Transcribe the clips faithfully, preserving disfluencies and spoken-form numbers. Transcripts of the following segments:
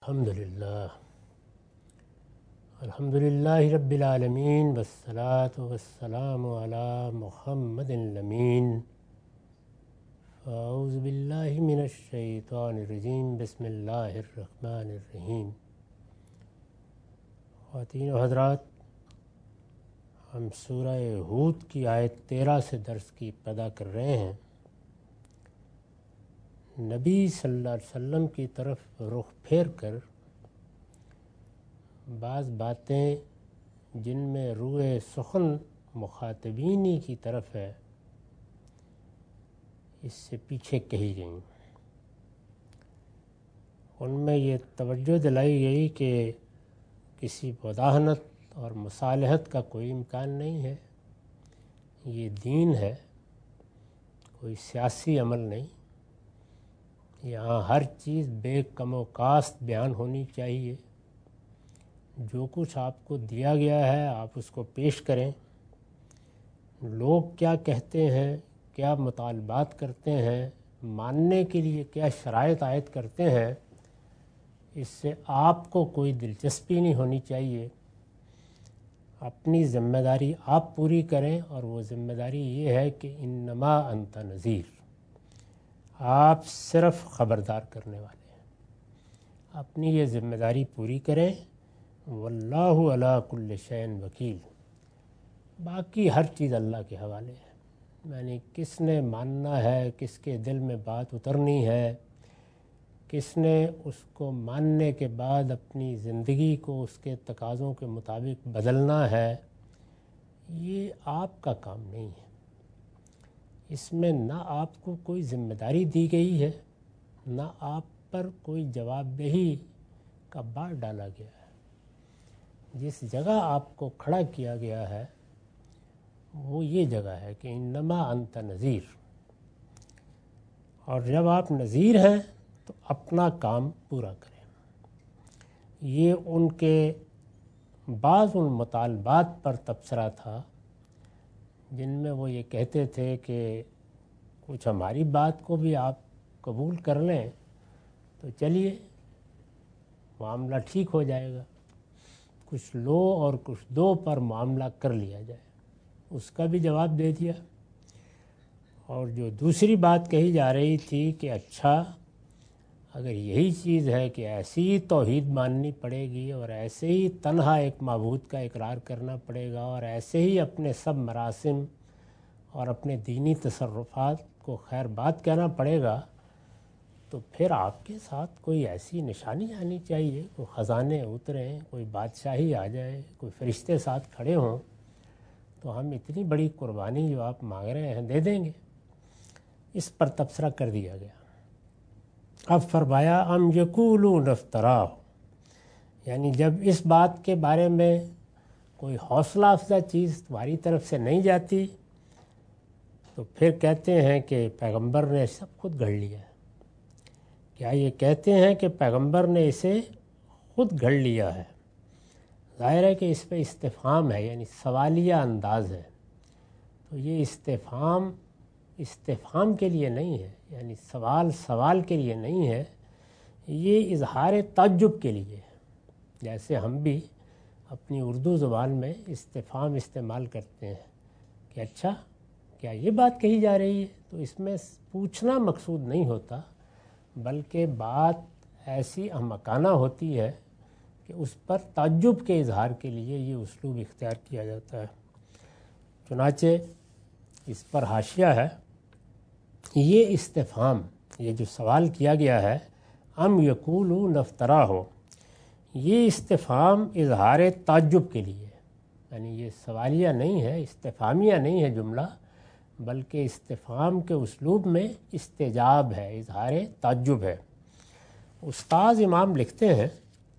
الحمدللہ الحمدللہ رب العالمین والصلاة والسلام علی محمد الامین اعوذ باللہ من الشیطان الرجیم بسم اللہ الرحمن الرحیم۔ خواتین و حضرات، ہم سورہ ہود کی آیت تیرہ سے درس کی ابتدا کر رہے ہیں۔ نبی صلی اللہ علیہ وسلم کی طرف رخ پھیر کر بعض باتیں جن میں روئے سخن مخاطبینی کی طرف ہے اس سے پیچھے کہی گئیں۔ ان میں یہ توجہ دلائی گئی کہ کسی مداہنت اور مصالحت کا کوئی امکان نہیں ہے، یہ دین ہے، کوئی سیاسی عمل نہیں۔ یہاں ہر چیز بے کم و کاست بیان ہونی چاہیے۔ جو کچھ آپ کو دیا گیا ہے آپ اس کو پیش کریں۔ لوگ کیا کہتے ہیں، کیا مطالبات کرتے ہیں، ماننے کے لیے کیا شرائط عائد کرتے ہیں، اس سے آپ کو کوئی دلچسپی نہیں ہونی چاہیے۔ اپنی ذمہ داری آپ پوری کریں، اور وہ ذمہ داری یہ ہے کہ انما انت نذیر، آپ صرف خبردار کرنے والے ہیں۔ اپنی یہ ذمہ داری پوری کریں۔ واللہ علی کل شیء وکیل، باقی ہر چیز اللہ کے حوالے ہے۔ یعنی کس نے ماننا ہے، کس کے دل میں بات اترنی ہے، کس نے اس کو ماننے کے بعد اپنی زندگی کو اس کے تقاضوں کے مطابق بدلنا ہے، یہ آپ کا کام نہیں ہے۔ اس میں نہ آپ کو کوئی ذمہ داری دی گئی ہے، نہ آپ پر کوئی جواب دہی کا بار ڈالا گیا ہے۔ جس جگہ آپ کو کھڑا کیا گیا ہے وہ یہ جگہ ہے کہ انما انت نذیر، اور جب آپ نذیر ہیں تو اپنا کام پورا کریں۔ یہ ان کے بعض ان مطالبات پر تبصرہ تھا جن میں وہ یہ کہتے تھے کہ کچھ ہماری بات کو بھی آپ قبول کر لیں تو چلیے معاملہ ٹھیک ہو جائے گا، کچھ لو اور کچھ دو پر معاملہ کر لیا جائے۔ اس کا بھی جواب دے دیا۔ اور جو دوسری بات کہی جا رہی تھی کہ اچھا اگر یہی چیز ہے کہ ایسی ہی توحید ماننی پڑے گی اور ایسے ہی تنہا ایک معبود کا اقرار کرنا پڑے گا اور ایسے ہی اپنے سب مراسم اور اپنے دینی تصرفات کو خیر بات کہنا پڑے گا، تو پھر آپ کے ساتھ کوئی ایسی نشانی آنی چاہیے، کوئی خزانے اتریں، کوئی بادشاہی آ جائے، کوئی فرشتے ساتھ کھڑے ہوں، تو ہم اتنی بڑی قربانی جو آپ مانگ رہے ہیں دے دیں گے۔ اس پر تبصرہ کر دیا گیا۔ اب فرمایا ام یقولون افتراہ، یعنی جب اس بات کے بارے میں کوئی حوصلہ افزا چیز تمہاری طرف سے نہیں جاتی تو پھر کہتے ہیں کہ پیغمبر نے سب خود گھڑ لیا ہے۔ کیا یہ کہتے ہیں کہ پیغمبر نے اسے خود گھڑ لیا ہے؟ ظاہر ہے کہ اس پہ استفہام ہے، یعنی سوالیہ انداز ہے، تو یہ استفہام استفہام کے لیے نہیں ہے، یعنی سوال سوال کے لیے نہیں ہے، یہ اظہار تعجب کے لیے ہے۔ جیسے ہم بھی اپنی اردو زبان میں استفہام استعمال کرتے ہیں کہ اچھا کیا یہ بات کہی جا رہی ہے، تو اس میں پوچھنا مقصود نہیں ہوتا، بلکہ بات ایسی احمقانہ ہوتی ہے کہ اس پر تعجب کے اظہار کے لیے یہ اسلوب اختیار کیا جاتا ہے۔ چنانچہ اس پر حاشیہ ہے، یہ استفہام، یہ جو سوال کیا گیا ہے ام یقولون افتراہ، یہ استفہام اظہار تعجب کے لیے، یعنی یہ سوالیہ نہیں ہے، استفہامیہ نہیں ہے جملہ، بلکہ استفہام کے اسلوب میں استجاب ہے، اظہار تعجب ہے۔ استاذ امام لکھتے ہیں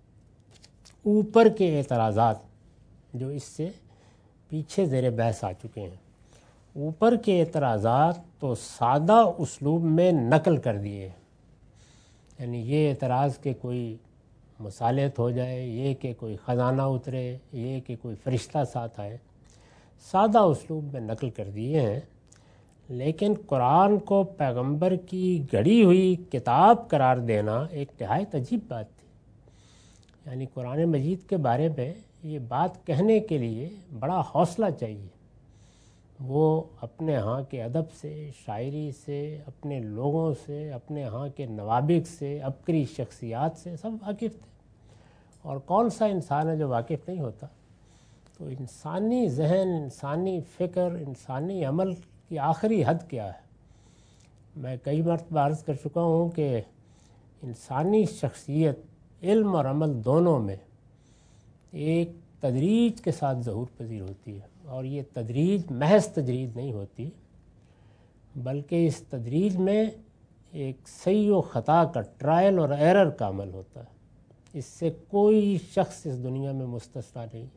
اوپر کے اعتراضات جو اس سے پیچھے زیر بحث آ چکے ہیں، اوپر کے اعتراضات تو سادہ اسلوب میں نقل کر دیے، یعنی یہ اعتراض کہ کوئی مصالحت ہو جائے، یہ کہ کوئی خزانہ اترے، یہ کہ کوئی فرشتہ ساتھ آئے، سادہ اسلوب میں نقل کر دیے ہیں۔ لیکن قرآن کو پیغمبر کی گڑھی ہوئی کتاب قرار دینا ایک نہایت عجیب بات تھی۔ یعنی قرآن مجید کے بارے میں یہ بات کہنے کے لیے بڑا حوصلہ چاہیے. وہ اپنے ہاں کے ادب سے، شاعری سے، اپنے لوگوں سے، اپنے ہاں کے نوابغ سے، عبقری شخصیات سے سب واقف تھے. اور کون سا انسان ہے جو واقف نہیں ہوتا؟ تو انسانی ذہن، انسانی فکر، انسانی عمل کی آخری حد کیا ہے؟ میں کئی مرتبہ عرض کر چکا ہوں کہ انسانی شخصیت علم اور عمل دونوں میں ایک تدریج کے ساتھ ظہور پذیر ہوتی ہے. اور یہ تدریج محض تدریج نہیں ہوتی، بلکہ اس تدریج میں ایک صحیح و خطا کا، ٹرائل اور ایرر کا عمل ہوتا ہے. اس سے کوئی شخص اس دنیا میں مستثنا نہیں،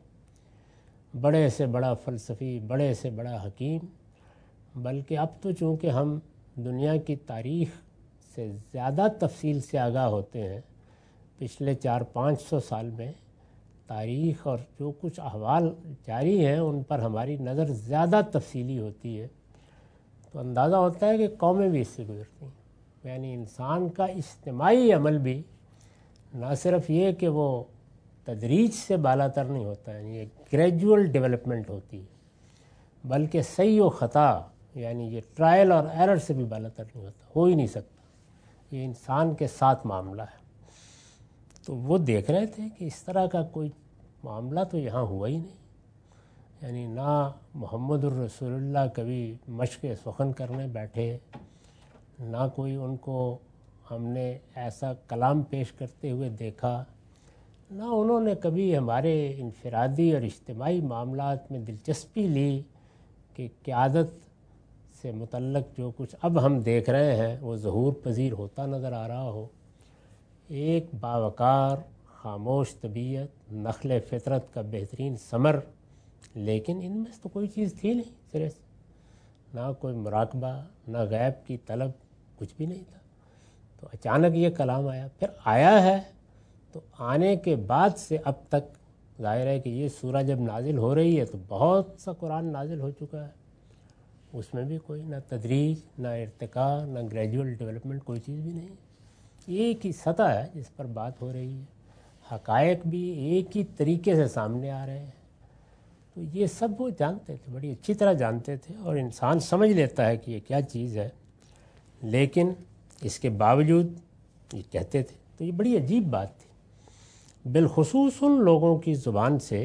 بڑے سے بڑا فلسفی، بڑے سے بڑا حکیم. بلکہ اب تو چونکہ ہم دنیا کی تاریخ سے زیادہ تفصیل سے آگاہ ہوتے ہیں، پچھلے چار پانچ سو سال میں تاریخ اور جو کچھ احوال جاری ہیں ان پر ہماری نظر زیادہ تفصیلی ہوتی ہے، تو اندازہ ہوتا ہے کہ قومیں بھی اس سے گزرتی ہیں. یعنی انسان کا اجتماعی عمل بھی نہ صرف یہ کہ وہ تدریج سے بالا تر نہیں ہوتا ہے، یعنی ایک گریجول ڈیولپمنٹ ہوتی ہے، بلکہ صحیح و خطا یعنی یہ ٹرائل اور ایرر سے بھی بالا تر نہیں ہوتا، ہو ہی نہیں سکتا. یہ انسان کے ساتھ معاملہ ہے. تو وہ دیکھ رہے تھے کہ اس طرح کا کوئی معاملہ تو یہاں ہوا ہی نہیں. یعنی نہ محمد الرسول اللہ کبھی مشق سخن کرنے بیٹھے، نہ کوئی ان کو ہم نے ایسا کلام پیش کرتے ہوئے دیکھا، نہ انہوں نے کبھی ہمارے انفرادی اور اجتماعی معاملات میں دلچسپی لی کہ قیادت سے متعلق جو کچھ اب ہم دیکھ رہے ہیں وہ ظہور پذیر ہوتا نظر آ رہا ہو. ایک باوقار خاموش طبیعت، نخل فطرت کا بہترین ثمر، لیکن ان میں تو کوئی چیز تھی نہیں سرے سے، نہ کوئی مراقبہ، نہ غیب کی طلب، کچھ بھی نہیں تھا. تو اچانک یہ کلام آیا. پھر آیا ہے تو آنے کے بعد سے اب تک ظاہر ہے کہ یہ سورہ جب نازل ہو رہی ہے تو بہت سا قرآن نازل ہو چکا ہے. اس میں بھی کوئی نہ تدریج، نہ ارتقاء، نہ گریجول ڈیولپمنٹ، کوئی چیز بھی نہیں. ایک ہی سطح ہے جس پر بات ہو رہی ہے، حقائق بھی ایک ہی طریقے سے سامنے آ رہے ہیں. تو یہ سب وہ جانتے تھے، بڑی اچھی طرح جانتے تھے، اور انسان سمجھ لیتا ہے کہ یہ کیا چیز ہے، لیکن اس کے باوجود یہ کہتے تھے. تو یہ بڑی عجیب بات تھی، بالخصوص ان لوگوں کی زبان سے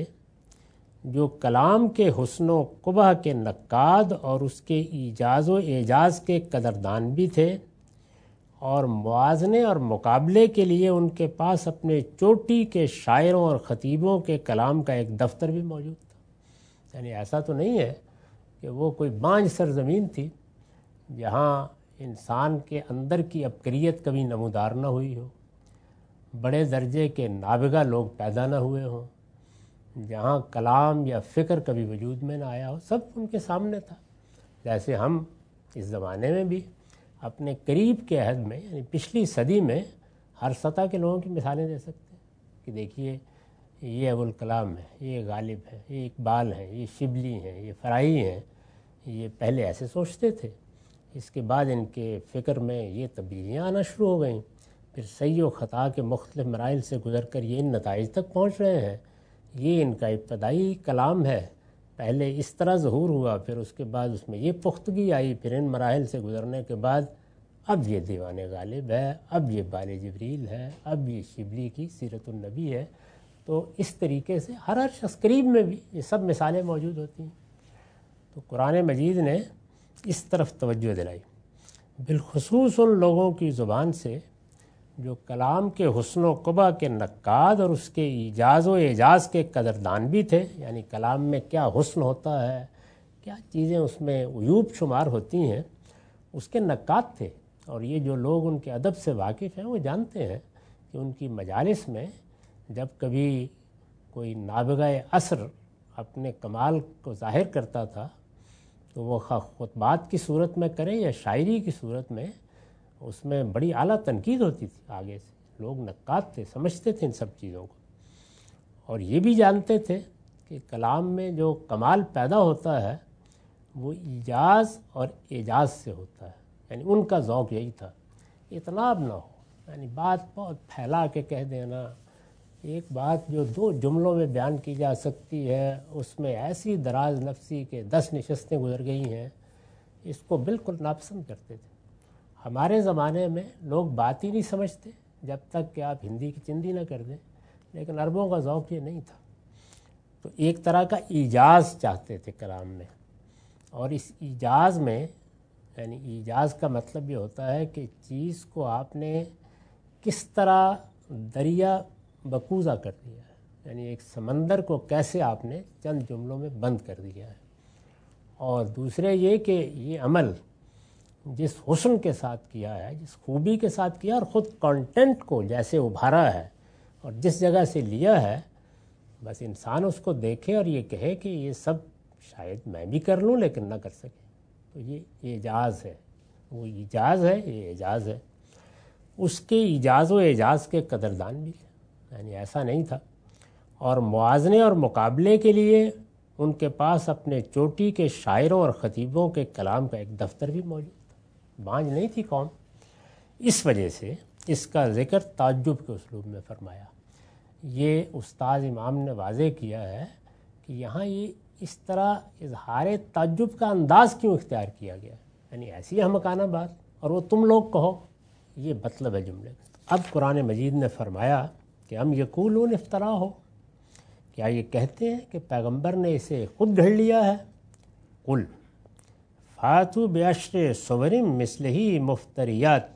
جو کلام کے حسن و قبح کے نقاد اور اس کے ایجاز و اعجاز کے قدردان بھی تھے، اور موازنے اور مقابلے کے لیے ان کے پاس اپنے چوٹی کے شاعروں اور خطیبوں کے کلام کا ایک دفتر بھی موجود تھا. یعنی ایسا تو نہیں ہے کہ وہ کوئی بانجھ سرزمین تھی جہاں انسان کے اندر کی عبقریت کبھی نمودار نہ ہوئی ہو، بڑے درجے کے نابغہ لوگ پیدا نہ ہوئے ہوں، جہاں کلام یا فکر کبھی وجود میں نہ آیا ہو. سب ان کے سامنے تھا. جیسے ہم اس زمانے میں بھی اپنے قریب کے عہد میں، یعنی پچھلی صدی میں، ہر سطح کے لوگوں کی مثالیں دے سکتے ہیں کہ دیکھیے یہ ابوالکلام ہے، یہ غالب ہے، یہ اقبال ہیں، یہ شبلی ہیں، یہ فرائی ہیں. یہ پہلے ایسے سوچتے تھے، اس کے بعد ان کے فکر میں یہ تبدیلیاں آنا شروع ہو گئیں، پھر صحیح و خطا کے مختلف مراحل سے گزر کر یہ ان نتائج تک پہنچ رہے ہیں. یہ ان کا ابتدائی کلام ہے، پہلے اس طرح ظہور ہوا، پھر اس کے بعد اس میں یہ پختگی آئی، پھر ان مراحل سے گزرنے کے بعد اب یہ دیوان غالب ہے، اب یہ بال جبریل ہے، اب یہ شبلی کی سیرت النبی ہے. تو اس طریقے سے ہر ہر شخص قریب میں بھی یہ سب مثالیں موجود ہوتی ہیں. تو قرآن مجید نے اس طرف توجہ دلائی، بالخصوص ان لوگوں کی زبان سے جو کلام کے حسن و قبح کے نقاد اور اس کے ایجاز و اعجاز کے قدردان بھی تھے. یعنی کلام میں کیا حسن ہوتا ہے، کیا چیزیں اس میں عیوب شمار ہوتی ہیں، اس کے نقاد تھے. اور یہ جو لوگ ان کے ادب سے واقف ہیں وہ جانتے ہیں کہ ان کی مجالس میں جب کبھی کوئی نابغہ عصر اپنے کمال کو ظاہر کرتا تھا تو وہ خطبات کی صورت میں کرے یا شاعری کی صورت میں، اس میں بڑی اعلیٰ تنقید ہوتی تھی. آگے سے لوگ نقاد تھے، سمجھتے تھے ان سب چیزوں کو، اور یہ بھی جانتے تھے کہ کلام میں جو کمال پیدا ہوتا ہے وہ ایجاز اور اعجاز سے ہوتا ہے. یعنی ان کا ذوق یہی تھا، اطناب نہ ہو، یعنی بات بہت پھیلا کے کہہ دینا، ایک بات جو دو جملوں میں بیان کی جا سکتی ہے اس میں ایسی دراز نفسی کے دس نشستیں گزر گئی ہیں، اس کو بالکل ناپسند کرتے تھے۔ ہمارے زمانے میں لوگ بات ہی نہیں سمجھتے جب تک کہ آپ ہندی کی چندی نہ کر دیں، لیکن عربوں کا ذوق یہ نہیں تھا، تو ایک طرح کا ایجاز چاہتے تھے کلام میں، اور اس ایجاز میں یعنی ایجاز کا مطلب یہ ہوتا ہے کہ چیز کو آپ نے کس طرح دریا بکوزہ کر دیا ہے، یعنی ایک سمندر کو کیسے آپ نے چند جملوں میں بند کر دیا ہے۔ اور دوسرے یہ کہ یہ عمل جس حسن کے ساتھ کیا ہے، جس خوبی کے ساتھ کیا، اور خود کانٹینٹ کو جیسے ابھارا ہے اور جس جگہ سے لیا ہے، بس انسان اس کو دیکھے اور یہ کہے کہ یہ سب شاید میں بھی کر لوں لیکن نہ کر سکے، تو یہ اعجاز ہے، وہ ایجاز ہے، یہ اعجاز ہے۔ اس کے ایجاز و اعجاز کے قدردان بھی، یعنی ایسا نہیں تھا، اور موازنے اور مقابلے کے لیے ان کے پاس اپنے چوٹی کے شاعروں اور خطیبوں کے کلام کا ایک دفتر بھی موجود تھا، بانجھ نہیں تھی قوم۔ اس وجہ سے اس کا ذکر تعجب کے اسلوب میں فرمایا۔ یہ استاد امام نے واضح کیا ہے کہ یہاں یہ اس طرح اظہار تعجب کا انداز کیوں اختیار کیا گیا، یعنی ایسی احمقانہ بات، اور وہ تم لوگ کہو، یہ مطلب ہے جملے کا۔ اب قرآن مجید نے فرمایا کہ ہم یقولون افطرا ہو، کیا یہ کہتے ہیں کہ پیغمبر نے اسے خود گھڑ لیا ہے؟ قل فاتوا بعشر صور مثلہ مفتریات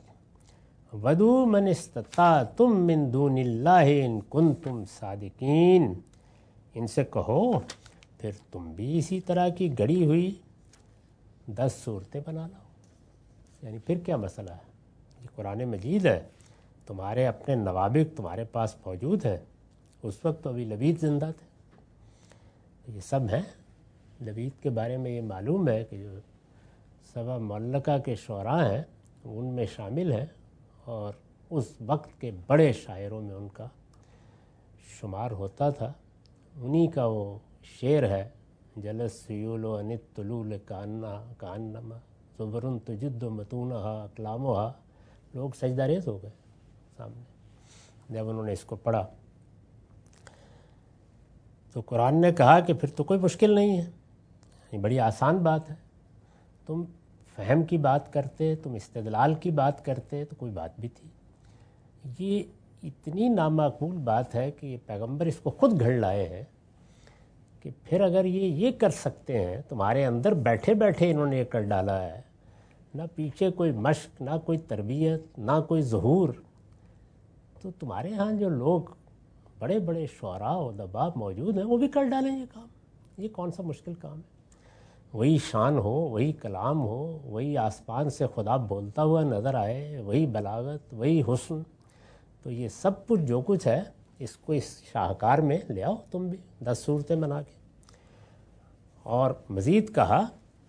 ودعوا من استطعتم من دون اللہ ان کنتم صادقین۔ ان سے کہو پھر تم بھی اسی طرح کی گڑی ہوئی دس صورتیں بنا لاؤ، یعنی پھر کیا مسئلہ ہے؟ یہ قرآن مجید ہے، تمہارے اپنے نوابغ تمہارے پاس موجود ہے۔ اس وقت تو ابھی لبید زندہ تھے، یہ سب ہیں۔ لبید کے بارے میں یہ معلوم ہے کہ جو سبع معلقہ کے شعراء ہیں ان میں شامل ہیں، اور اس وقت کے بڑے شاعروں میں ان کا شمار ہوتا تھا۔ انہی کا وہ شعر ہے، جلس سیول و انت طلول کاننا کانما زبرن تجد متونہا اقلامہا۔ لوگ سجدہ ریز ہو گئے سامنے جب انہوں نے اس کو پڑھا۔ تو قرآن نے کہا کہ پھر تو کوئی مشکل نہیں ہے، یہ بڑی آسان بات ہے، تم فہم کی بات کرتے، تم استدلال کی بات کرتے تو کوئی بات بھی تھی۔ یہ اتنی نامعقول بات ہے کہ یہ پیغمبر اس کو خود گھڑ لائے ہیں کہ پھر اگر یہ یہ کر سکتے ہیں، تمہارے اندر بیٹھے بیٹھے انہوں نے یہ کر ڈالا ہے، نہ پیچھے کوئی مشق، نہ کوئی تربیت، نہ کوئی ظہور، تو تمہارے ہاں جو لوگ بڑے بڑے شعراء و ادباء موجود ہیں وہ بھی کر ڈالیں یہ کام۔ یہ کون سا مشکل کام ہے؟ وہی شان ہو، وہی کلام ہو، وہی آسمان سے خدا بولتا ہوا نظر آئے، وہی بلاغت، وہی حسن، تو یہ سب کچھ جو کچھ ہے اس کو اس شاہکار میں لے آؤ تم بھی دس صورتیں بنا کے۔ اور مزید کہا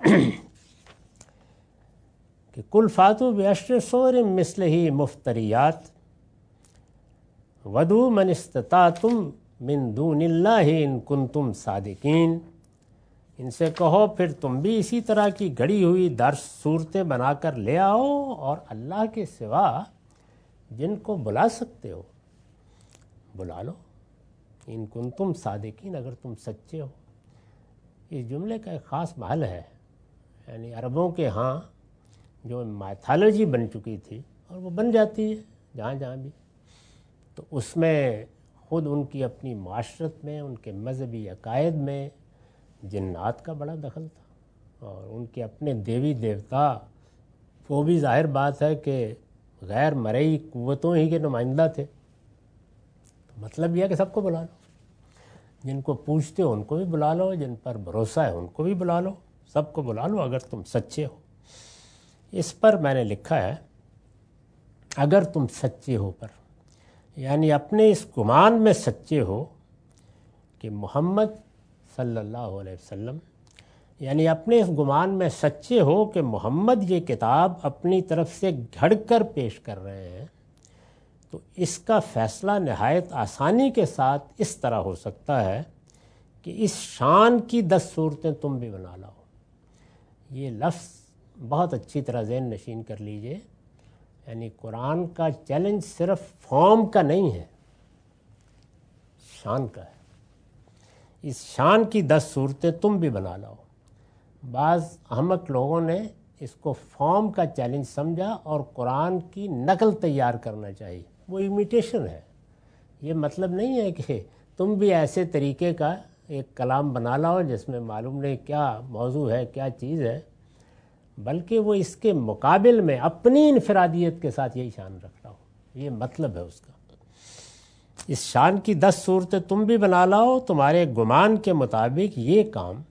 کہ کل فاتوا بعشر صور مثلہ مفتریات ودعوا من استطعتم من دون اللہ ان کنتم صادقین۔ ان سے کہو پھر تم بھی اسی طرح کی گڑی ہوئی درس صورتیں بنا کر لے آؤ، اور اللہ کے سوا جن کو بلا سکتے ہو بلا لو، ان کنتم صادقین، اگر تم سچے ہو۔ اس جملے کا ایک خاص محل ہے، یعنی عربوں کے ہاں جو مائتھالوجی بن چکی تھی، اور وہ بن جاتی ہے جہاں جہاں بھی، تو اس میں خود ان کی اپنی معاشرت میں، ان کے مذہبی عقائد میں جنات کا بڑا دخل تھا، اور ان کے اپنے دیوی دیوتا، وہ بھی ظاہر بات ہے کہ غیر مرئی قوتوں ہی کے نمائندہ تھے۔ تو مطلب یہ ہے کہ سب کو بلا لو، جن کو پوچھتے ہو ان کو بھی بلا لو، جن پر بھروسہ ہے ان کو بھی بلا لو، سب کو بلا لو اگر تم سچے ہو۔ اس پر میں نے لکھا ہے اگر تم سچے ہو پر، یعنی اپنے اس گمان میں سچے ہو کہ محمد صلی اللہ علیہ وسلم، یعنی اپنے اس گمان میں سچے ہو کہ محمد یہ کتاب اپنی طرف سے گھڑ کر پیش کر رہے ہیں، تو اس کا فیصلہ نہایت آسانی کے ساتھ اس طرح ہو سکتا ہے کہ اس شان کی دس صورتیں تم بھی بنا لاؤ۔ یہ لفظ بہت اچھی طرح ذہن نشین کر لیجئے، یعنی قرآن کا چیلنج صرف فارم کا نہیں ہے، شان کا ہے، اس شان کی دس صورتیں تم بھی بنا لاؤ۔ بعض احمق لوگوں نے اس کو فارم کا چیلنج سمجھا اور قرآن کی نقل تیار کرنا چاہیے، وہ امیٹیشن ہے۔ یہ مطلب نہیں ہے کہ تم بھی ایسے طریقے کا ایک کلام بنا لاؤ جس میں معلوم نہیں کیا موضوع ہے، کیا چیز ہے، بلکہ وہ اس کے مقابل میں اپنی انفرادیت کے ساتھ یہی شان رکھ رہا ہو، یہ مطلب ہے اس کا۔ اس شان کی دس صورتیں تم بھی بنا لاؤ، تمہارے گمان کے مطابق یہ کام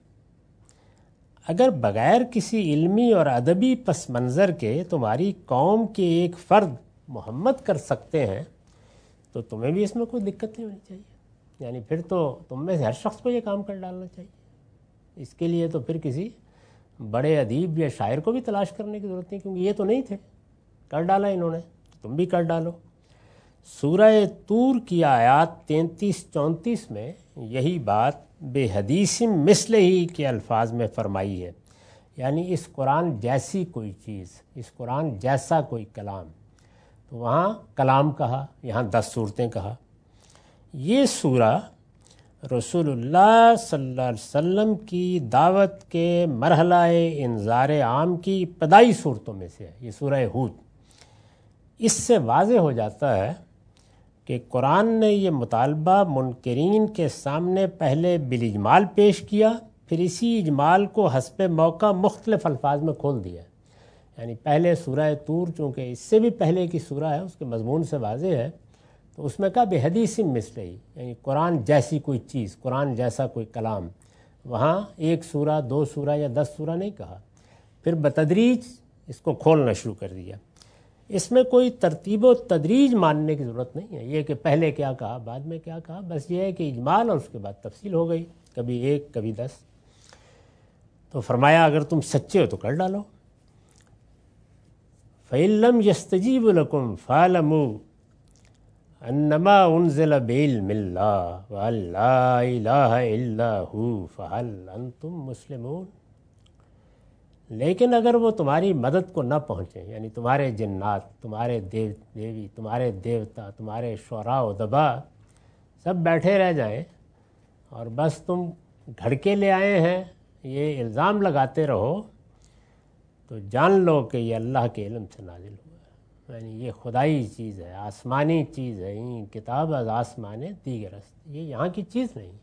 اگر بغیر کسی علمی اور ادبی پس منظر کے تمہاری قوم کے ایک فرد محمد کر سکتے ہیں تو تمہیں بھی اس میں کوئی دقت نہیں ہونی چاہیے، یعنی پھر تو تم میں سے ہر شخص کو یہ کام کر ڈالنا چاہیے۔ اس کے لیے تو پھر کسی بڑے ادیب یا شاعر کو بھی تلاش کرنے کی ضرورت نہیں، کیونکہ یہ تو نہیں تھے، کر ڈالا انہوں نے، تم بھی کر ڈالو۔ سورہ طور کی آیات تینتیس چونتیس میں یہی بات بے حدیث مثل ہی کے الفاظ میں فرمائی ہے، یعنی اس قرآن جیسی کوئی چیز، اس قرآن جیسا کوئی کلام، تو وہاں کلام کہا، یہاں دس صورتیں کہا۔ یہ سورہ رسول اللہ صلی اللہ علیہ وسلم کی دعوت کے مرحلہ انذار عام کی ابتدائی صورتوں میں سے ہے، یہ سورہ ہود۔ اس سے واضح ہو جاتا ہے کہ قرآن نے یہ مطالبہ منکرین کے سامنے پہلے بالاجمال پیش کیا، پھر اسی اجمال کو حسب موقع مختلف الفاظ میں کھول دیا۔ یعنی پہلے سورہ طور چونکہ اس سے بھی پہلے کی سورہ ہے، اس کے مضمون سے واضح ہے، تو اس میں کہا بے حدیث مثل ہی، یعنی قرآن جیسی کوئی چیز، قرآن جیسا کوئی کلام۔ وہاں ایک سورہ، دو سورہ یا دس سورہ نہیں کہا، پھر بتدریج اس کو کھولنا شروع کر دیا۔ اس میں کوئی ترتیب و تدریج ماننے کی ضرورت نہیں ہے، یہ کہ پہلے کیا کہا بعد میں کیا کہا، بس یہ ہے کہ اجمال اور اس کے بعد تفصیل ہو گئی، کبھی ایک کبھی دس۔ تو فرمایا اگر تم سچے ہو تو کر ڈالو۔ فَإِن لَّمْ يَسْتَجِيبُوا لَكُمْ فَاعْلَمُوا أَنَّمَا أُنزِلَ بِعِلْمِ اللَّهِ وَأَن لَّا إِلَٰهَ إِلَّا هُوَ فَهَلْ أَنتُم مُّسْلِمُونَ۔ لیکن اگر وہ تمہاری مدد کو نہ پہنچیں، یعنی تمہارے جنات، تمہارے دیو دیوی، تمہارے دیوتا، تمہارے شعراء و ادبا سب بیٹھے رہ جائیں اور بس تم گھڑکے لے آئے ہیں، یہ الزام لگاتے رہو، تو جان لو کہ یہ اللہ کے علم سے نازل ہوا ہے، یعنی یہ خدائی چیز ہے، آسمانی چیز ہے، این کتاب از آسمان دیگر است، یہ یہاں کی چیز نہیں،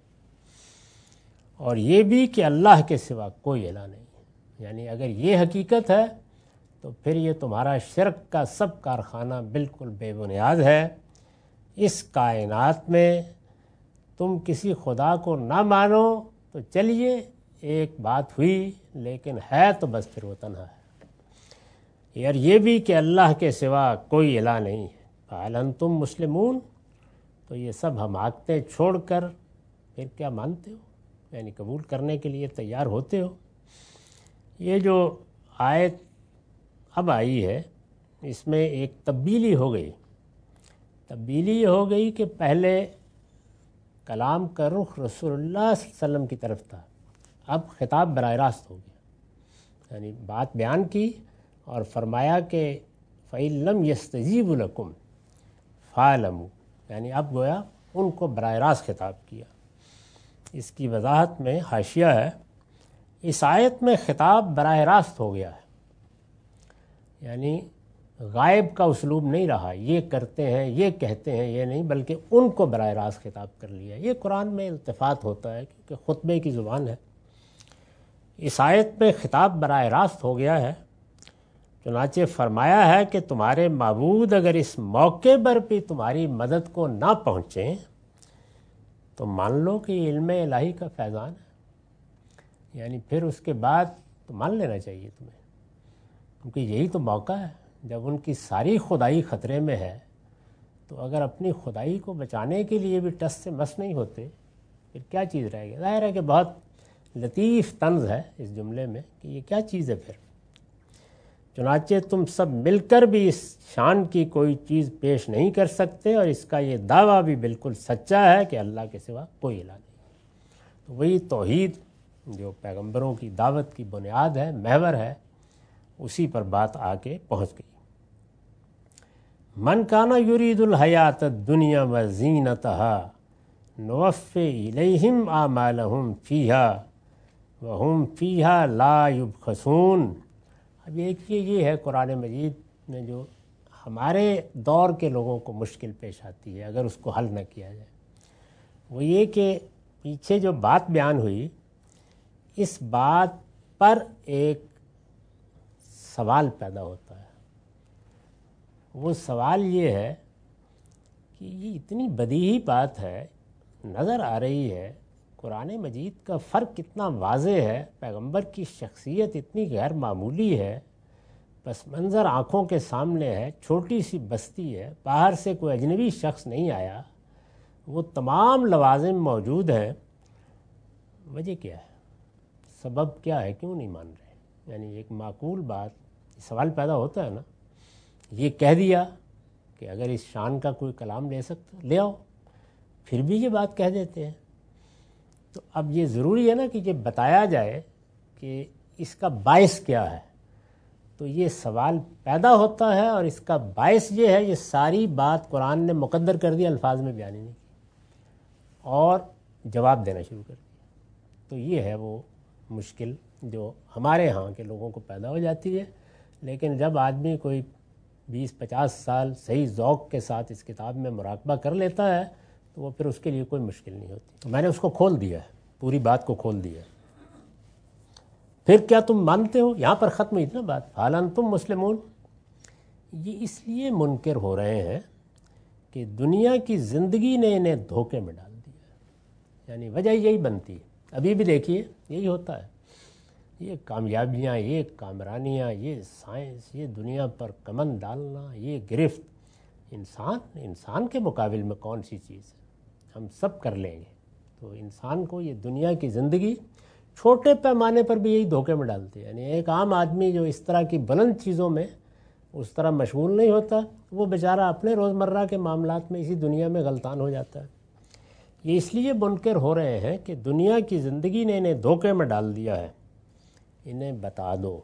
اور یہ بھی کہ اللہ کے سوا کوئی الہ نہیں۔ یعنی اگر یہ حقیقت ہے تو پھر یہ تمہارا شرک کا سب کارخانہ بالکل بے بنیاد ہے۔ اس کائنات میں تم کسی خدا کو نہ مانو تو چلیے ایک بات ہوئی، لیکن ہے تو بس پھر وہ تنہا ہے، اور یہ بھی کہ اللہ کے سوا کوئی الہ نہیں ہے۔ فَهَلْ أَنتُم مُّسْلِمُونَ، تو یہ سب حماقتیں چھوڑ کر پھر کیا مانتے ہو، یعنی قبول کرنے کے لیے تیار ہوتے ہو۔ یہ جو آیت اب آئی ہے اس میں ایک تبدیلی ہو گئی، تبدیلی یہ ہو گئی کہ پہلے کلام کا رخ رسول اللہ صلی اللہ علیہ وسلم کی طرف تھا، اب خطاب براہ راست ہو گیا، یعنی بات بیان کی اور فرمایا کہ فَإِن لَّمْ يَسْتَجِيبُوا لَكُمْ فَاعْلَمُوا، یعنی اب گویا ان کو براہ راست خطاب کیا۔ اس کی وضاحت میں حاشیہ ہے، اس آیت میں خطاب براہ راست ہو گیا ہے، یعنی غائب کا اسلوب نہیں رہا، یہ کرتے ہیں یہ کہتے ہیں یہ نہیں، بلکہ ان کو براہ راست خطاب کر لیا۔ یہ قرآن میں التفات ہوتا ہے کیونکہ خطبے کی زبان ہے۔ اس آیت میں خطاب براہ راست ہو گیا ہے، چنانچہ فرمایا ہے کہ تمہارے معبود اگر اس موقع پر بھی تمہاری مدد کو نہ پہنچیں تو مان لو کہ یہ علم الہی کا فیضان ہے، یعنی پھر اس کے بعد تو مان لینا چاہیے تمہیں، کیونکہ یہی تو موقع ہے جب ان کی ساری خدائی خطرے میں ہے، تو اگر اپنی خدائی کو بچانے کے لیے بھی ٹس سے مس نہیں ہوتے پھر کیا چیز رہے گی؟ ظاہر ہے کہ بہت لطیف طنز ہے اس جملے میں کہ یہ کیا چیز ہے پھر۔ چنانچہ تم سب مل کر بھی اس شان کی کوئی چیز پیش نہیں کر سکتے، اور اس کا یہ دعویٰ بھی بالکل سچا ہے کہ اللہ کے سوا کوئی الہ نہیں۔ تو وہی توحید جو پیغمبروں کی دعوت کی بنیاد ہے، محور ہے، اسی پر بات آ کے پہنچ گئی۔ من کانا یرید الحیات الدنیا وزینتہا نوفی الیہم اعمالہم فیہا وہم فیہا لا یبخسون۔ اب ایک یہ ہے قرآن مجید میں جو ہمارے دور کے لوگوں کو مشکل پیش آتی ہے اگر اس کو حل نہ کیا جائے، وہ یہ کہ پیچھے جو بات بیان ہوئی اس بات پر ایک سوال پیدا ہوتا ہے۔ وہ سوال یہ ہے کہ یہ اتنی بدیہی بات ہے، نظر آ رہی ہے، قرآن مجید کا فرق کتنا واضح ہے، پیغمبر کی شخصیت اتنی غیر معمولی ہے، پس منظر آنکھوں کے سامنے ہے، چھوٹی سی بستی ہے، باہر سے کوئی اجنبی شخص نہیں آیا، وہ تمام لوازم موجود ہیں، وجہ کیا ہے؟ سبب کیا ہے؟ کیوں نہیں مان رہے؟ یعنی ایک معقول بات، سوال پیدا ہوتا ہے نا، یہ کہہ دیا کہ اگر اس شان کا کوئی کلام لے سکتا لے آؤ، پھر بھی یہ بات کہہ دیتے ہیں۔ تو اب یہ ضروری ہے نا کہ یہ بتایا جائے کہ اس کا باعث کیا ہے۔ تو یہ سوال پیدا ہوتا ہے اور اس کا باعث یہ ہے، یہ ساری بات قرآن نے مقدر کر دی، الفاظ میں بیان ہی نہیں کی اور جواب دینا شروع کر دیا۔ تو یہ ہے وہ مشکل جو ہمارے ہاں کے لوگوں کو پیدا ہو جاتی ہے، لیکن جب آدمی کوئی بیس پچاس سال صحیح ذوق کے ساتھ اس کتاب میں مراقبہ کر لیتا ہے تو وہ پھر اس کے لیے کوئی مشکل نہیں ہوتی۔ تو میں نے اس کو کھول دیا ہے، پوری بات کو کھول دیا ہے۔ پھر کیا تم مانتے ہو؟ یہاں پر ختم ہوئی نا بات، حال انتم مسلمون۔ یہ اس لیے منکر ہو رہے ہیں کہ دنیا کی زندگی نے انہیں دھوکے میں ڈال دیا، یعنی وجہ یہی بنتی ہے۔ ابھی بھی دیکھیے یہی ہوتا ہے، یہ کامیابیاں، یہ کامرانیاں، یہ سائنس، یہ دنیا پر کمن ڈالنا، یہ گرفت، انسان انسان کے مقابل میں کون سی چیز ہے؟ ہم سب کر لیں گے۔ تو انسان کو یہ دنیا کی زندگی چھوٹے پیمانے پر بھی یہی دھوکے میں ڈالتی ہے، یعنی ایک عام آدمی جو اس طرح کی بلند چیزوں میں اس طرح مشغول نہیں ہوتا، وہ بیچارہ اپنے روزمرہ کے معاملات میں اسی دنیا میں غلطان ہو جاتا ہے۔ یہ اس لیے منکر ہو رہے ہیں کہ دنیا کی زندگی نے انہیں دھوکے میں ڈال دیا ہے، انہیں بتا دو۔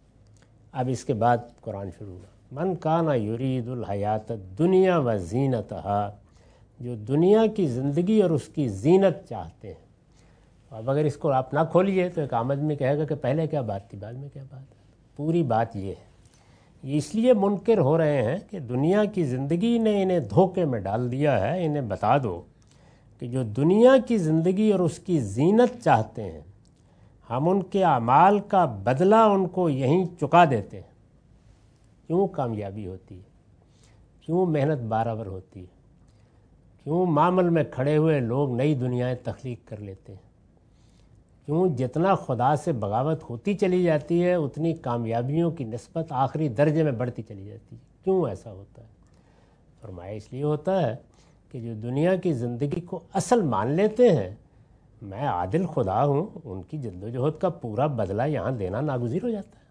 اب اس کے بعد قرآن شروع ہوا، من کان یرید الحیات الدنیا و زینتہا، جو دنیا کی زندگی اور اس کی زینت چاہتے ہیں۔ اب اگر اس کو آپ نہ کھولیے تو ایک عام آدمی کہے گا کہ پہلے کیا بات تھی، بعد میں کیا بات ہے۔ پوری بات یہ ہے، یہ اس لیے منکر ہو رہے ہیں کہ دنیا کی زندگی نے انہیں دھوکے میں ڈال دیا ہے، انہیں بتا دو کہ جو دنیا کی زندگی اور اس کی زینت چاہتے ہیں، ہم ان کے اعمال کا بدلہ ان کو یہیں چکا دیتے ہیں۔ کیوں کامیابی ہوتی ہے؟ کیوں محنت بارآور ہوتی ہے؟ کیوں معمل میں کھڑے ہوئے لوگ نئی دنیایں تخلیق کر لیتے ہیں؟ کیوں جتنا خدا سے بغاوت ہوتی چلی جاتی ہے اتنی کامیابیوں کی نسبت آخری درجے میں بڑھتی چلی جاتی ہے؟ کیوں ایسا ہوتا ہے؟ فرمایا اس لیے ہوتا ہے کہ جو دنیا کی زندگی کو اصل مان لیتے ہیں، میں عادل خدا ہوں، ان کی جد و جہد کا پورا بدلہ یہاں دینا ناگزیر ہو جاتا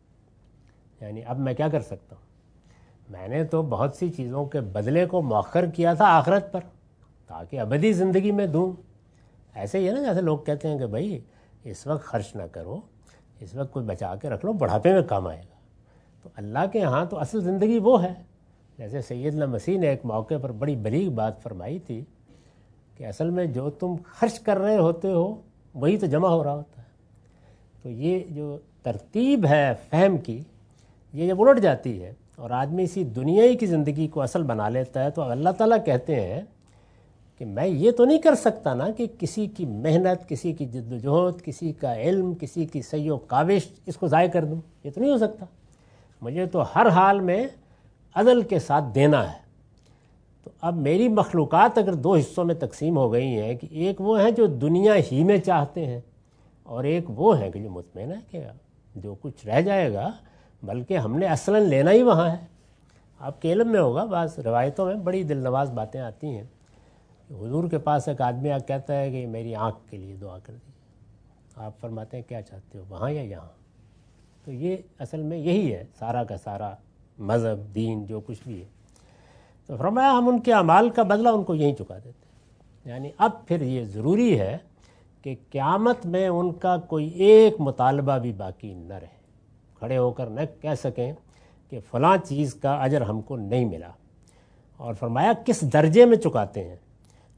ہے۔ یعنی اب میں کیا کر سکتا ہوں؟ میں نے تو بہت سی چیزوں کے بدلے کو مؤخر کیا تھا آخرت پر تاکہ ابدی زندگی میں دوں۔ ایسے ہی ہے نا، جیسے لوگ کہتے ہیں کہ بھائی اس وقت خرچ نہ کرو، اس وقت کوئی بچا کے رکھ لو، بڑھاپے میں کام آئے گا۔ تو اللہ کے ہاں تو اصل زندگی وہ ہے، جیسے سیدنا مسیح نے ایک موقع پر بڑی بلیغ بات فرمائی تھی کہ اصل میں جو تم خرچ کر رہے ہوتے ہو وہی تو جمع ہو رہا ہوتا ہے۔ تو یہ جو ترتیب ہے فہم کی، یہ جب الٹ جاتی ہے اور آدمی اسی دنیائی کی زندگی کو اصل بنا لیتا ہے، تو اللہ تعالیٰ کہتے ہیں کہ میں یہ تو نہیں کر سکتا نا کہ کسی کی محنت، کسی کی جد و جہد، کسی کا علم، کسی کی سعی و کاوش اس کو ضائع کر دوں، یہ تو نہیں ہو سکتا۔ مجھے تو ہر حال میں عدل کے ساتھ دینا ہے۔ تو اب میری مخلوقات اگر دو حصوں میں تقسیم ہو گئی ہیں کہ ایک وہ ہیں جو دنیا ہی میں چاہتے ہیں اور ایک وہ ہیں کہ جو مطمئن ہے کہ جو کچھ رہ جائے گا بلکہ ہم نے اصلاً لینا ہی وہاں ہے۔ آپ کے علم میں ہوگا بعض روایتوں میں بڑی دل نواز باتیں آتی ہیں۔ حضور کے پاس ایک آدمی آ کہتا ہے کہ میری آنکھ کے لیے دعا کر دیجیے۔ آپ فرماتے ہیں کیا چاہتے ہو، وہاں یا یہاں؟ تو یہ اصل میں یہی ہے سارا کا سارا مذہب، دین، جو کچھ بھی ہے۔ تو فرمایا ہم ان کے اعمال کا بدلہ ان کو یہیں چکا دیتے ہیں۔ یعنی اب پھر یہ ضروری ہے کہ قیامت میں ان کا کوئی ایک مطالبہ بھی باقی نہ رہے، کھڑے ہو کر نہ کہہ سکیں کہ فلاں چیز کا اجر ہم کو نہیں ملا۔ اور فرمایا کس درجے میں چکاتے ہیں؟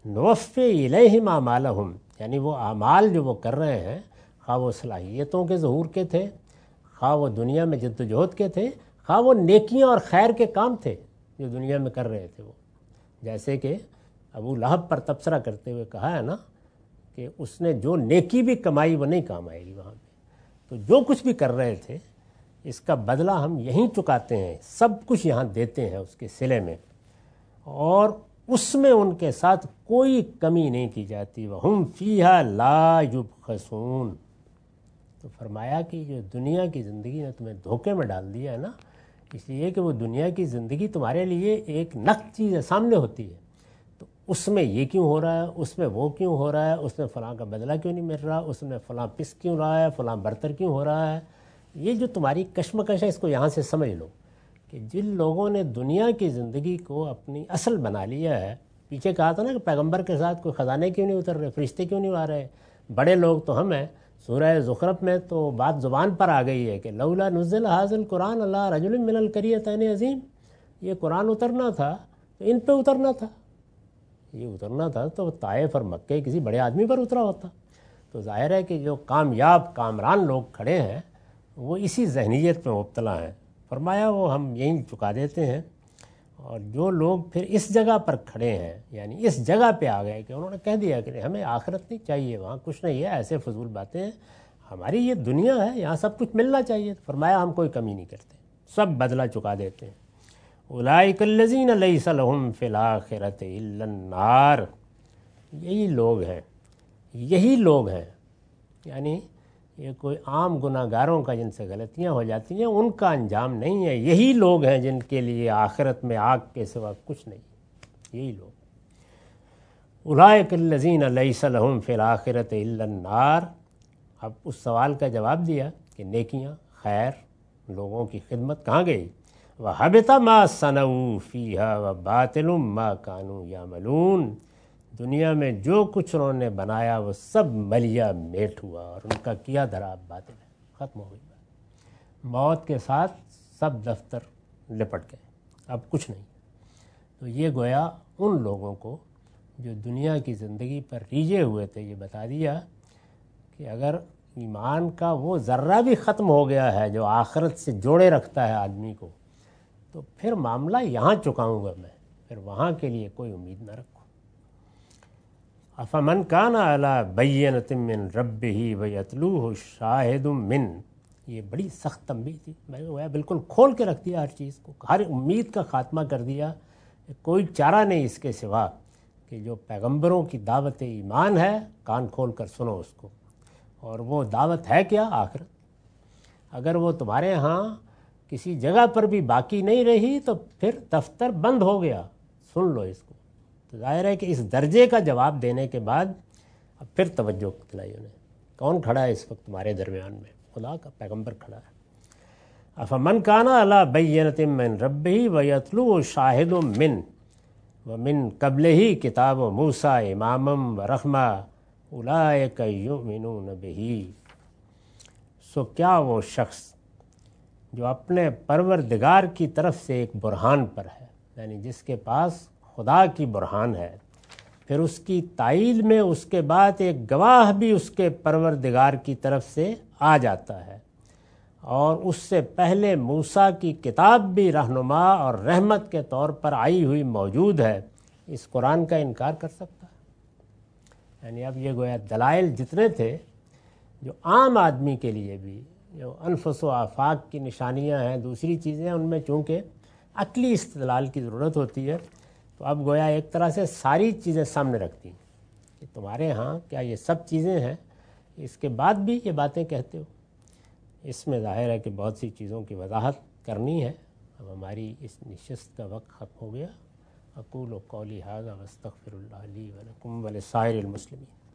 نوفی الیہم اعمالہم، یعنی وہ اعمال جو وہ کر رہے ہیں، خواہ وہ صلاحیتوں کے ظہور کے تھے، خواہ وہ دنیا میں جد و جہد کے تھے، خواہ وہ نیکیاں اور خیر کے کام تھے جو دنیا میں کر رہے تھے وہ، جیسے کہ ابو لہب پر تبصرہ کرتے ہوئے کہا ہے نا کہ اس نے جو نیکی بھی کمائی وہ نہیں کام آئے گی وہاں پہ، تو جو کچھ بھی کر رہے تھے اس کا بدلہ ہم یہیں چکاتے ہیں، سب کچھ یہاں دیتے ہیں اس کے صلے میں، اور اس میں ان کے ساتھ کوئی کمی نہیں کی جاتی، وَهُمْ فِيهَا لَا يُبْخَسُونَ۔ تو فرمایا کہ جو دنیا کی زندگی نے تمہیں دھوکے میں ڈال دیا ہے نا، اس لیے کہ وہ دنیا کی زندگی تمہارے لیے ایک نقد چیز ہے، سامنے ہوتی ہے، تو اس میں یہ کیوں ہو رہا ہے، اس میں وہ کیوں ہو رہا ہے، اس میں فلاں کا بدلہ کیوں نہیں مل رہا، اس میں فلاں پس کیوں رہا ہے، فلاں برتر کیوں ہو رہا ہے، یہ جو تمہاری کشمکش ہے اس کو یہاں سے سمجھ لو کہ جن لوگوں نے دنیا کی زندگی کو اپنی اصل بنا لیا ہے، پیچھے کہا تھا نا کہ پیغمبر کے ساتھ کوئی خزانے کیوں نہیں اتر رہے، فرشتے کیوں نہیں آ رہے، بڑے لوگ تو ہم ہیں، سورہ زخرف میں تو بات زبان پر آ گئی ہے کہ لولا نزل ھذا القرآن علی رجل من القریتین عظیم، یہ قرآن اترنا تھا تو ان پہ اترنا تھا، یہ اترنا تھا تو طائف اور مکے کسی بڑے آدمی پر اترا ہوتا۔ تو ظاہر ہے کہ جو کامیاب کامران لوگ کھڑے ہیں وہ اسی ذہنیت میں مبتلا ہیں، فرمایا وہ ہم یہیں چکا دیتے ہیں، اور جو لوگ پھر اس جگہ پر کھڑے ہیں یعنی اس جگہ پہ آ گئے کہ انہوں نے کہہ دیا کہ ہمیں آخرت نہیں چاہیے، وہاں کچھ نہیں ہے، ایسے فضول باتیں ہیں، ہماری یہ دنیا ہے، یہاں سب کچھ ملنا چاہیے، فرمایا ہم کوئی کمی نہیں کرتے، سب بدلہ چکا دیتے ہیں۔ اولئک الذین لیس لہم فی الآخرۃ الا النار، یہی لوگ ہیں، یہی لوگ ہیں، یعنی یہ کوئی عام گناہ گاروں کا جن سے غلطیاں ہو جاتی ہیں ان کا انجام نہیں ہے، یہی لوگ ہیں جن کے لیے آخرت میں آگ کے سوا کچھ نہیں، یہی لوگ۔ اولئک الذین لیس لہم فی الآخرۃ الا النار، اب اس سوال کا جواب دیا کہ نیکیاں، خیر، لوگوں کی خدمت کہاں گئی؟ وَحَبِطَ مَا صَنَعُوا فِيهَا وَبَاطِلٌ مَا كَانُوا يَعْمَلُونَ، دنیا میں جو کچھ انہوں نے بنایا وہ سب ملیا میٹ ہوا اور ان کا کیا دھرا باطل ہے، ختم ہو گئی بات، موت کے ساتھ سب دفتر لپٹ گئے، اب کچھ نہیں۔ تو یہ گویا ان لوگوں کو جو دنیا کی زندگی پر ریجھے ہوئے تھے یہ بتا دیا کہ اگر ایمان کا وہ ذرہ بھی ختم ہو گیا ہے جو آخرت سے جوڑے رکھتا ہے آدمی کو، تو پھر معاملہ یہاں چکاؤں گا میں، پھر وہاں کے لیے کوئی امید نہ رکھو۔ افمن کان علی بینۃ من ربہ ویتلوہ شاہد من، یہ بڑی سخت تنبیہ تھی، میں نے بالکل کھول کے رکھ دیا ہر چیز کو، ہر امید کا خاتمہ کر دیا، کوئی چارہ نہیں اس کے سوا کہ جو پیغمبروں کی دعوت ایمان ہے کان کھول کر سنو اس کو، اور وہ دعوت ہے کیا؟ آخرت۔ اگر وہ تمہارے ہاں کسی جگہ پر بھی باقی نہیں رہی تو پھر دفتر بند ہو گیا، سن لو اس کو۔ تو ظاہر ہے کہ اس درجے کا جواب دینے کے بعد اب پھر توجہ دلائی انہیں، کون کھڑا ہے اس وقت تمہارے درمیان میں؟ خدا کا پیغمبر کھڑا ہے۔ افمن کان علی بینۃ من ربہ ویتلوہ شاہد من ومن قبلہ کتاب موسیٰ اماما ورحمہ اولئک یؤمنون بہ، سو کیا وہ شخص جو اپنے پروردگار کی طرف سے ایک برہان پر ہے، یعنی جس کے پاس خدا کی برہان ہے، پھر اس کی تائید میں اس کے بعد ایک گواہ بھی اس کے پروردگار کی طرف سے آ جاتا ہے، اور اس سے پہلے موسیٰ کی کتاب بھی رہنما اور رحمت کے طور پر آئی ہوئی موجود ہے، اس قرآن کا انکار کر سکتا ہے؟ یعنی اب یہ گویا دلائل جتنے تھے جو عام آدمی کے لیے بھی، جو انفس و آفاق کی نشانیاں ہیں، دوسری چیزیں، ان میں چونکہ عقلی استدلال کی ضرورت ہوتی ہے، تو اب گویا ایک طرح سے ساری چیزیں سامنے رکھتی ہیں کہ تمہارے ہاں کیا یہ سب چیزیں ہیں، اس کے بعد بھی یہ باتیں کہتے ہو؟ اس میں ظاہر ہے کہ بہت سی چیزوں کی وضاحت کرنی ہے، اب ہماری اس نشست کا وقت ختم ہو گیا۔ اقول قولی ھذا واستغفر اللہ لی ولکم ولسائر المسلمین۔